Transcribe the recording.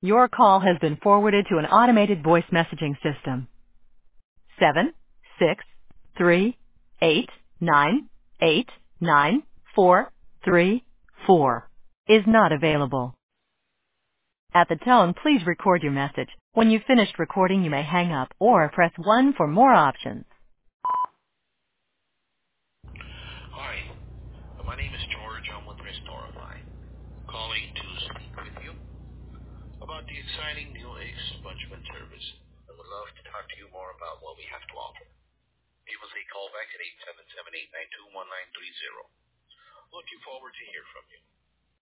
Your call has been forwarded to an automated voice messaging system. 76389894434 is not available. At the tone, please record your message. When you've finished recording, you may hang up or press 1 for more options. Hi, my name is George. I'm with Restorify, calling to speak with you about the exciting new expungement service. I would love to talk to you more about what we have to offer. Give us a call back at 877-892-1930. Looking forward to hear from you.